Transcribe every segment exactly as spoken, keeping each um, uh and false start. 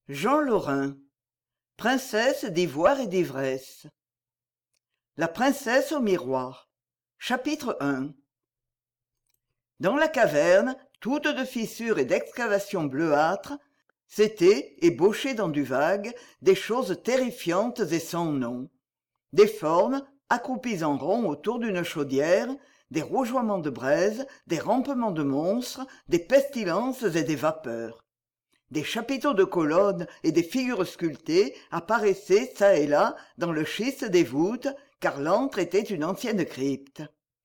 Jean Lorrain, princesse d'ivoire et d'ivresse. La princesse au miroir. Chapitre un. Dans la caverne, toute de fissures et d'excavations bleuâtres, s'étaient, ébauchées dans du vague, des choses terrifiantes et sans nom. Des formes, accroupies en rond autour d'une chaudière, des rougeoiements de braise, des rampements de monstres, des pestilences et des vapeurs. Des chapiteaux de colonnes et des figures sculptées apparaissaient çà et là dans le schiste des voûtes, car l'antre était une ancienne crypte.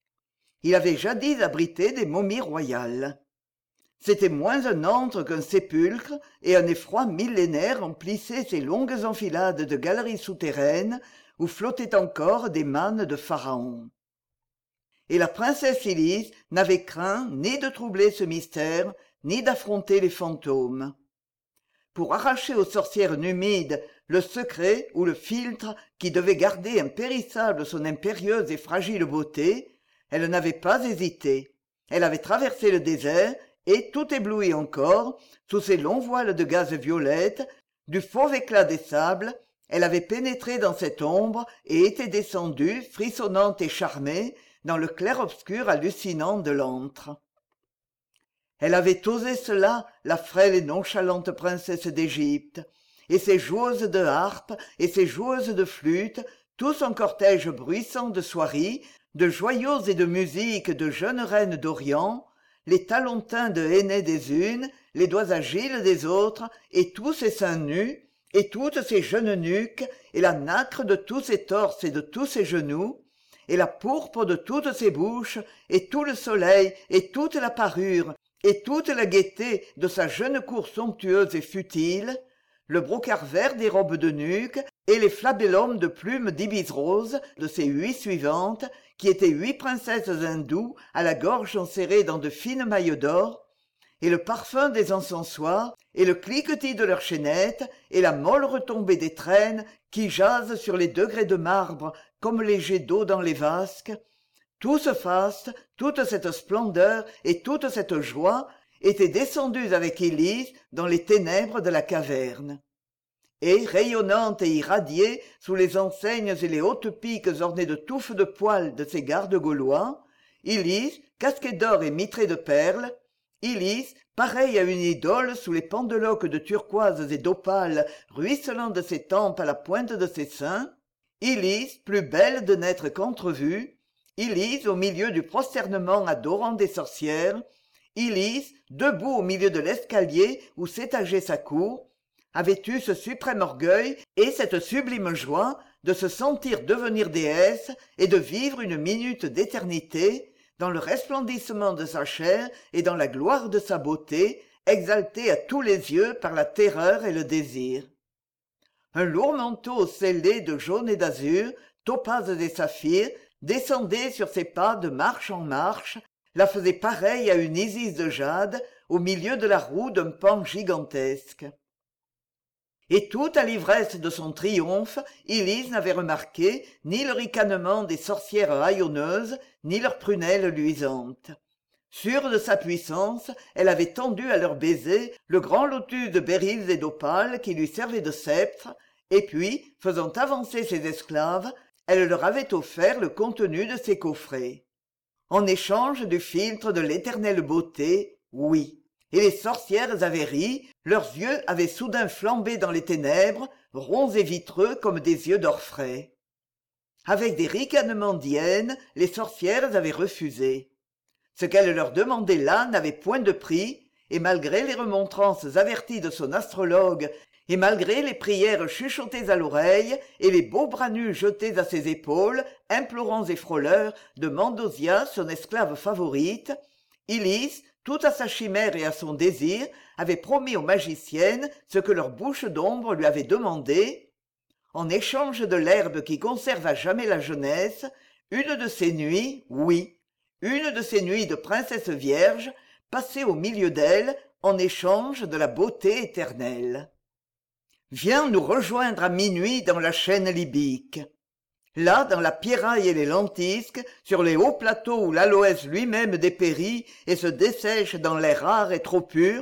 Il avait jadis abrité des momies royales. C'était moins un antre qu'un sépulcre, et un effroi millénaire emplissait ces longues enfilades de galeries souterraines où flottaient encore des mânes de pharaon. Et la princesse Ilise n'avait craint ni de troubler ce mystère, ni d'affronter les fantômes. Pour arracher aux sorcières numides le secret ou le philtre qui devait garder impérissable son impérieuse et fragile beauté, elle n'avait pas hésité. Elle avait traversé le désert et, tout éblouie encore, sous ses longs voiles de gaze violette, du fauve éclat des sables, elle avait pénétré dans cette ombre et était descendue, frissonnante et charmée, dans le clair-obscur hallucinant de l'antre. Elle avait osé cela, la frêle et nonchalante princesse d'Égypte, et ses joueuses de harpe et ses joueuses de flûte, tout son cortège bruissant de soieries, de joyaux et de musique de jeunes reines d'Orient, les talons teints de henné des unes, les doigts agiles des autres, et tous ces seins nus, et toutes ces jeunes nuques, et la nacre de tous ces torses et de tous ces genoux, et la pourpre de toutes ces bouches, et tout le soleil, et toute la parure, et toute la gaieté de sa jeune cour somptueuse et futile, le brocart vert des robes de nuque et les flabellums de plumes d'ibis rose de ses huit suivantes, qui étaient huit princesses hindoues à la gorge enserrée dans de fines mailles d'or, et le parfum des encensoirs, et le cliquetis de leurs chaînettes, et la molle retombée des traînes qui jasent sur les degrés de marbre comme les jets d'eau dans les vasques, tout ce faste, toute cette splendeur et toute cette joie étaient descendus avec Ilise dans les ténèbres de la caverne. Et, rayonnante et irradiée sous les enseignes et les hautes piques ornées de touffes de poils de ses gardes gaulois, Ilise, casquée d'or et mitrée de perles, Ilise, pareille à une idole sous les pendeloques de turquoises et d'opales ruisselant de ses tempes à la pointe de ses seins, Ilise, plus belle de n'être qu'entrevue, Ilise au milieu du prosternement adorant des sorcières, Ilise, debout au milieu de l'escalier où s'étageait sa cour, avait eu ce suprême orgueil et cette sublime joie de se sentir devenir déesse et de vivre une minute d'éternité dans le resplendissement de sa chair et dans la gloire de sa beauté, exaltée à tous les yeux par la terreur et le désir. Un lourd manteau scellé de jaune et d'azur, topazes et saphirs, descendait sur ses pas de marche en marche, la faisait pareille à une Isis de jade au milieu de la roue d'un pan gigantesque. Et tout à l'ivresse de son triomphe, Ilise n'avait remarqué ni le ricanement des sorcières haillonneuses, ni leurs prunelles luisantes. Sûre de sa puissance, elle avait tendu à leurs baisers le grand lotus de béryls et d'opales qui lui servait de sceptre, et puis, faisant avancer ses esclaves, elle leur avait offert le contenu de ses coffrets. En échange du philtre de l'éternelle beauté, oui. Et les sorcières avaient ri, leurs yeux avaient soudain flambé dans les ténèbres, ronds et vitreux comme des yeux d'orfraie. Avec des ricanements d'hyènes, les sorcières avaient refusé. Ce qu'elle leur demandait là n'avait point de prix, et malgré les remontrances averties de son astrologue, et malgré les prières chuchotées à l'oreille et les beaux bras nus jetés à ses épaules, implorants et frôleurs, de Mandosia, son esclave favorite, Ilise, tout à sa chimère et à son désir, avait promis aux magiciennes ce que leur bouche d'ombre lui avait demandé. En échange de l'herbe qui conserve à jamais la jeunesse, une de ces nuits, oui, une de ces nuits de princesse vierge, passée au milieu d'elle en échange de la beauté éternelle. Viens nous rejoindre à minuit dans la chaîne libyque. Là, dans la pierraille et les lentisques, sur les hauts plateaux où l'aloès lui-même dépérit et se dessèche dans l'air rare et trop pur,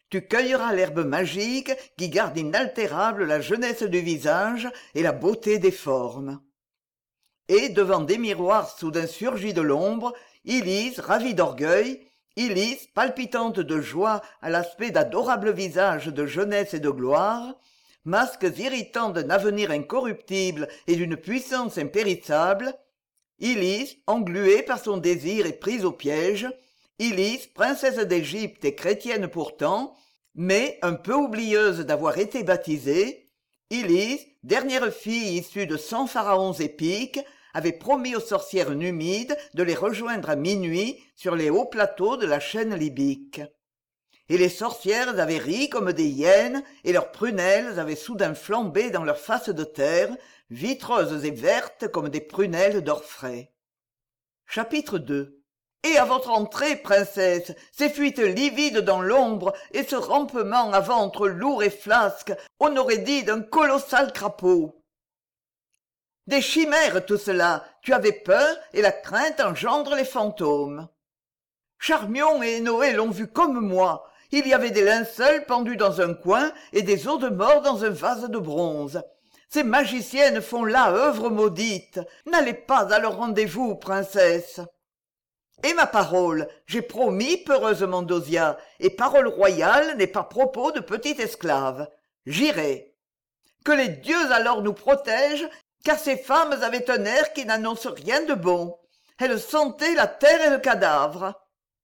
Tu cueilleras l'herbe magique qui garde inaltérable la jeunesse du visage et la beauté des formes. Et devant des miroirs soudain surgis de l'ombre, Ilise, ravie d'orgueil, Ilise, palpitante de joie à l'aspect d'adorables visages de jeunesse et de gloire, masques irritants d'un avenir incorruptible et d'une puissance impérissable, Ilise, engluée par son désir et prise au piège, Ilise, princesse d'Égypte et chrétienne pourtant, mais un peu oublieuse d'avoir été baptisée, Ilise, dernière fille issue de cent pharaons épiques, avait promis aux sorcières numides de les rejoindre à minuit sur les hauts plateaux de la chaîne libyque. Et les sorcières avaient ri comme des hyènes, et leurs prunelles avaient soudain flambé dans leurs faces de terre, vitreuses et vertes comme des prunelles d'orfraie. Chapitre deux. Et à votre entrée, princesse, ces fuites livides dans l'ombre et ce rampement à ventre lourd et flasque, on aurait dit d'un colossal crapaud. Des chimères, tout cela. Tu avais peur, et la crainte engendre les fantômes. Charmion et Noé l'ont vu comme moi. Il y avait des linceuls pendus dans un coin et des os de mort dans un vase de bronze. Ces magiciennes font là œuvre maudite. N'allez pas à leur rendez-vous, princesse. Et ma parole, j'ai promis, peureuse Mandosia, et parole royale n'est pas propos de petite esclave. J'irai. Que les dieux alors nous protègent, car ces femmes avaient un air qui n'annonce rien de bon. Elles sentaient la terre et le cadavre.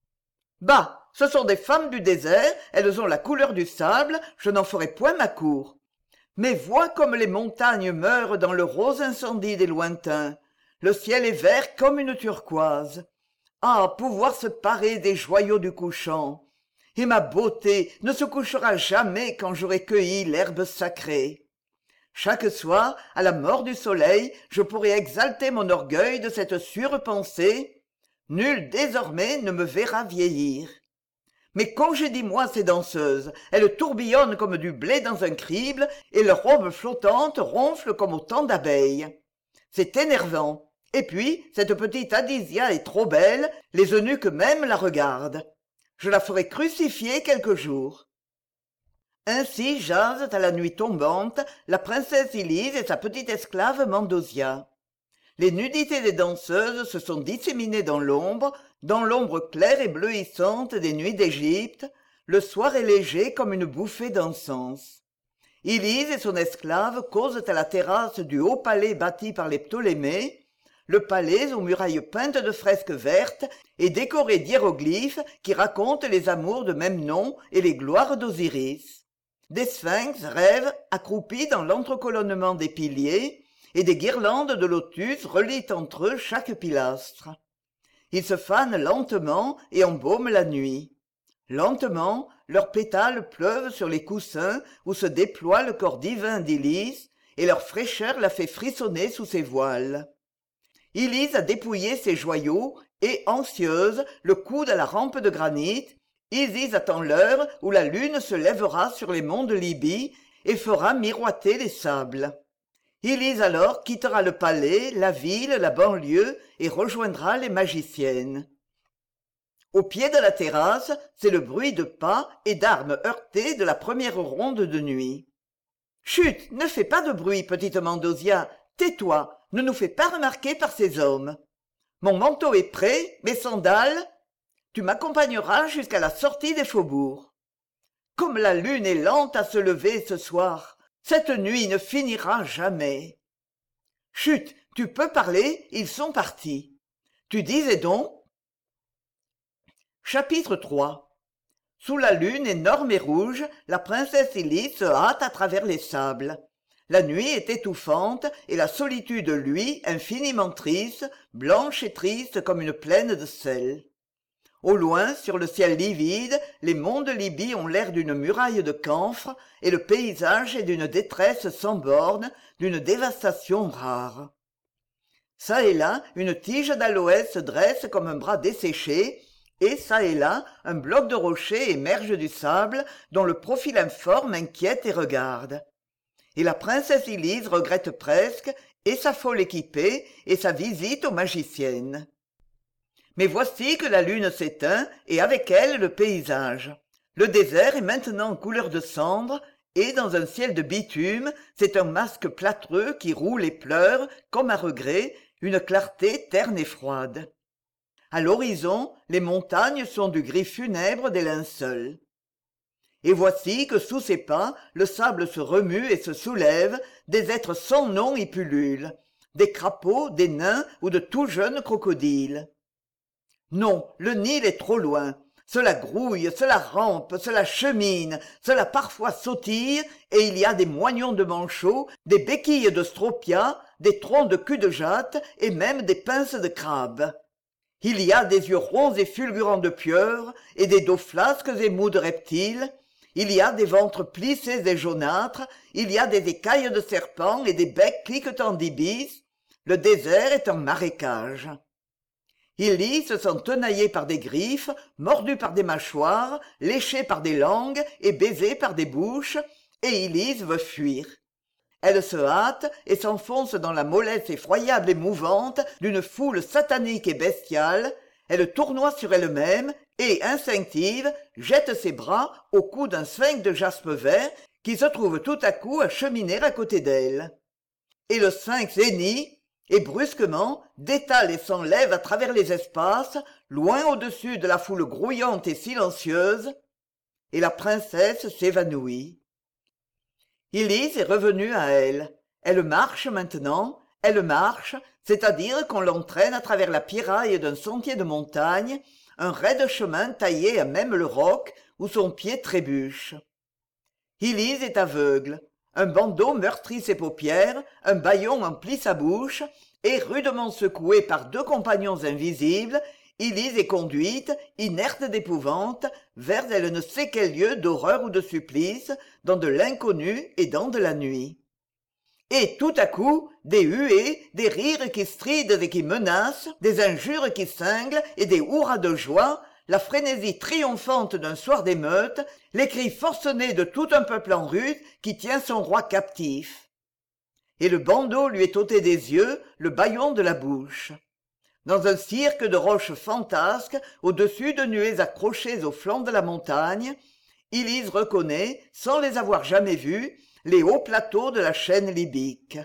Bah, ce sont des femmes du désert, elles ont la couleur du sable, je n'en ferai point ma cour. Mais vois comme les montagnes meurent dans le rose incendie des lointains. Le ciel est vert comme une turquoise. Ah, pouvoir se parer des joyaux du couchant. Et ma beauté ne se couchera jamais quand j'aurai cueilli l'herbe sacrée. Chaque soir, à la mort du soleil, je pourrai exalter mon orgueil de cette sûre pensée. Nul désormais ne me verra vieillir. Mais congédie-moi ces danseuses, elles tourbillonnent comme du blé dans un crible, et leurs robes flottantes ronflent comme autant d'abeilles. C'est énervant. Et puis, cette petite Adisia est trop belle, les eunuques même la regardent. Je la ferai crucifier quelque jour. Ainsi jasent à la nuit tombante la princesse Ilise et sa petite esclave Mandosia. Les nudités des danseuses se sont disséminées dans l'ombre, dans l'ombre claire et bleuissante des nuits d'Égypte. Le soir est léger comme une bouffée d'encens. Ilise et son esclave causent à la terrasse du haut palais bâti par les Ptolémées, le palais aux murailles peintes de fresques vertes et décoré d'hiéroglyphes qui racontent les amours de même nom et les gloires d'Osiris. Des sphinx rêvent accroupis dans l'entrecolonnement des piliers, et des guirlandes de lotus relient entre eux chaque pilastre. Ils se fanent lentement et embaument la nuit. Lentement, leurs pétales pleuvent sur les coussins où se déploie le corps divin d'Ilise, et leur fraîcheur la fait frissonner sous ses voiles. Ilise a dépouillé ses joyaux, et, anxieuse, le coude à la rampe de granit, Isis attend l'heure où la lune se lèvera sur les monts de Libye et fera miroiter les sables. Ilise alors quittera le palais, la ville, la banlieue et rejoindra les magiciennes. Au pied de la terrasse, c'est le bruit de pas et d'armes heurtées de la première ronde de nuit. « Chut, ne fais pas de bruit, petite Mandosia, tais-toi, ne nous fais pas remarquer par ces hommes. Mon manteau est prêt, mes sandales. Tu m'accompagneras jusqu'à la sortie des faubourgs. Comme la lune est lente à se lever ce soir, cette nuit ne finira jamais. Chut, tu peux parler, ils sont partis. Tu disais donc. Chapitre trois. Sous la lune énorme et rouge, la princesse Ilise se hâte à travers les sables. La nuit est étouffante et la solitude, lui, infiniment triste, blanche et triste comme une plaine de sel. Au loin, sur le ciel livide, les monts de Libye ont l'air d'une muraille de camphre, et le paysage est d'une détresse sans bornes, d'une dévastation rare. Ça et là, une tige d'aloès se dresse comme un bras desséché, et ça et là, un bloc de rocher émerge du sable, dont le profil informe inquiète et regarde. Et la princesse Ilise regrette presque, et sa folle équipée, et sa visite aux magiciennes. Mais voici que la lune s'éteint, et avec elle le paysage. Le désert est maintenant couleur de cendre, et dans un ciel de bitume, c'est un masque plâtreux qui roule et pleure, comme à regret, une clarté terne et froide. À l'horizon, les montagnes sont du gris funèbre des linceuls. Et voici que sous ses pas, le sable se remue et se soulève, des êtres sans nom y pullulent, des crapauds, des nains ou de tout jeunes crocodiles. Non, le Nil est trop loin. Cela grouille, cela rampe, cela chemine, cela parfois sautille, et il y a des moignons de manchots, des béquilles de stropia, des troncs de cul de jatte et même des pinces de crabe. Il y a des yeux ronds et fulgurants de pieuvres, et des dos flasques et mous de reptiles. Il y a des ventres plissés et jaunâtres, il y a des écailles de serpents et des becs cliquetants d'ibis. Le désert est un marécage. Illy se sent tenaillé par des griffes, mordu par des mâchoires, léché par des langues et baisé par des bouches, et Ilise veut fuir. Elle se hâte et s'enfonce dans la mollesse effroyable et mouvante d'une foule satanique et bestiale. Elle tournoie sur elle-même et, instinctive, jette ses bras au cou d'un sphinx de jaspe vert qui se trouve tout à coup à cheminer à côté d'elle. Et le sphinx hennit, et brusquement détale et s'enlève à travers les espaces, loin au-dessus de la foule grouillante et silencieuse, et la princesse s'évanouit. Ilise est revenue à elle. Elle marche maintenant, elle marche, c'est-à-dire qu'on l'entraîne à travers la pierraille d'un sentier de montagne, un raide chemin taillé à même le roc où son pied trébuche. Ilise est aveugle. Un bandeau meurtrit ses paupières, un bâillon emplit sa bouche, et rudement secouée par deux compagnons invisibles, Ilise est conduite, inerte d'épouvante, vers elle ne sait quel lieu d'horreur ou de supplice, dans de l'inconnu et dans de la nuit. Et tout à coup, des huées, des rires qui strident et qui menacent, des injures qui cinglent et des hurrahs de joie, la frénésie triomphante d'un soir d'émeute, les cris forcenés de tout un peuple en rue qui tient son roi captif. Et le bandeau lui est ôté des yeux, le bâillon de la bouche. Dans un cirque de roches fantasques, au-dessus de nuées accrochées au flanc de la montagne, Ilise reconnaît, sans les avoir jamais vus, les hauts plateaux de la chaîne libyque.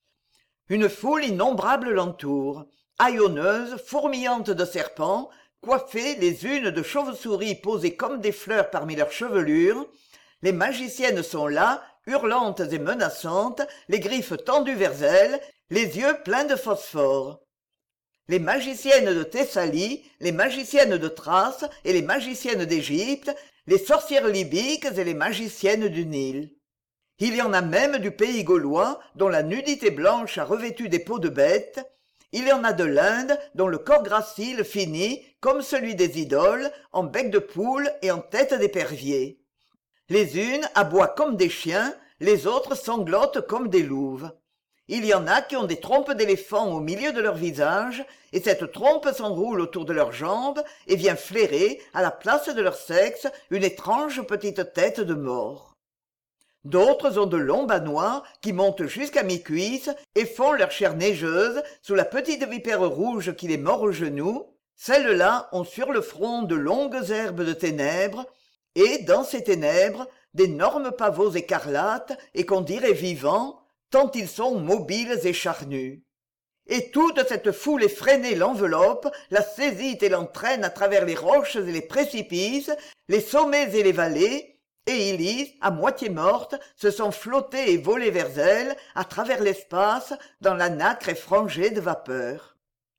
Une foule innombrable l'entoure, haillonneuse, fourmillante de serpents, coiffées les unes de chauves-souris posées comme des fleurs parmi leurs chevelures. Les magiciennes sont là, hurlantes et menaçantes, les griffes tendues vers elles, les yeux pleins de phosphore. Les magiciennes de Thessalie, les magiciennes de Thrace et les magiciennes d'Égypte, les sorcières libyques et les magiciennes du Nil. Il y en a même du pays gaulois dont la nudité blanche a revêtu des peaux de bête. Il y en a de l'Inde dont le corps gracile finit, comme celui des idoles, en bec de poule et en tête d'épervier. Les unes aboient comme des chiens, les autres sanglotent comme des louves. Il y en a qui ont des trompes d'éléphant au milieu de leur visage, et cette trompe s'enroule autour de leurs jambes et vient flairer, à la place de leur sexe, une étrange petite tête de mort. D'autres ont de longs bas noirs qui montent jusqu'à mi-cuisse et font leur chair neigeuse sous la petite vipère rouge qui les mord aux genoux. Celles-là ont sur le front de longues herbes de ténèbres, et, dans ces ténèbres, d'énormes pavots écarlates et qu'on dirait vivants, tant ils sont mobiles et charnus. Et toute cette foule effrénée l'enveloppe, la saisit et l'entraîne à travers les roches et les précipices, les sommets et les vallées, et Ilise, à moitié morte, se sent flotter et voler vers elle, à travers l'espace, dans la nacre effrangée de vapeur.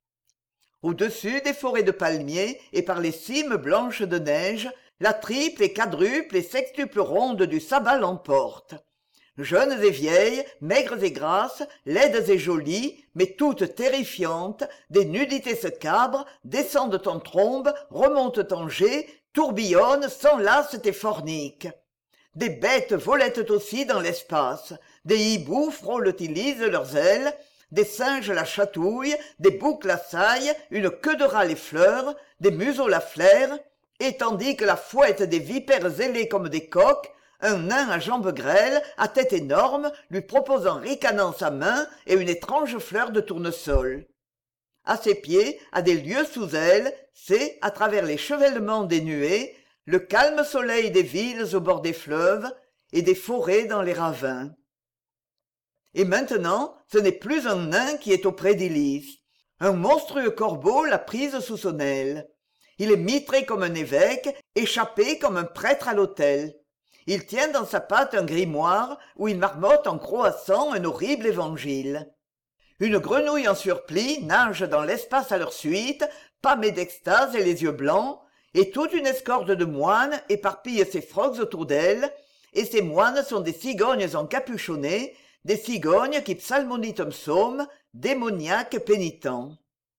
Au-dessus des forêts de palmiers et par les cimes blanches de neige, la triple et quadruple et sextuple ronde du sabbat l'emporte. Jeunes et vieilles, maigres et grasses, laides et jolies, mais toutes terrifiantes, des nudités se cabrent, descendent en trombe, remontent en jet, tourbillonnent, s'enlacent et forniquent. Des bêtes volettent aussi dans l'espace, des hiboux frôlent et lisent leurs ailes, des singes la chatouillent, des boucs la saillent, une queue de rat les fleure, des museaux la flairent, et tandis que la fouette des vipères ailées comme des coqs, un nain à jambes grêles, à tête énorme, lui propose en ricanant sa main et une étrange fleur de tournesol. À ses pieds, à des lieues sous elle, c'est, à travers les chevèlements des nuées, le calme soleil des villes au bord des fleuves et des forêts dans les ravins. Et maintenant, ce n'est plus un nain qui est auprès d'Ilys. Un monstrueux corbeau l'a prise sous son aile. Il est mitré comme un évêque, échappé comme un prêtre à l'autel. Il tient dans sa patte un grimoire où il marmotte en croassant un horrible évangile. Une grenouille en surplis nage dans l'espace à leur suite, pâmée d'extase et les yeux blancs, et toute une escorte de moines éparpille ses frogs autour d'elle, et ces moines sont des cigognes encapuchonnées, des cigognes qui psalmodient un psaume, démoniaques pénitents.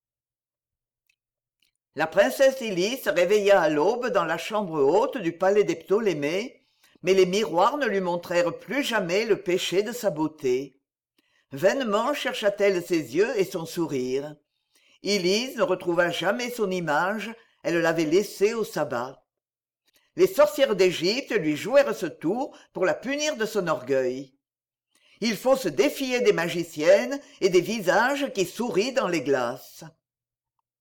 La princesse Ilys se réveilla à l'aube dans la chambre haute du palais des Ptolémées, mais les miroirs ne lui montrèrent plus jamais le péché de sa beauté. Vainement chercha-t-elle ses yeux et son sourire. Ilys ne retrouva jamais son image, elle l'avait laissée au sabbat. Les sorcières d'Égypte lui jouèrent ce tour pour la punir de son orgueil. Il faut se défier des magiciennes et des visages qui sourient dans les glaces.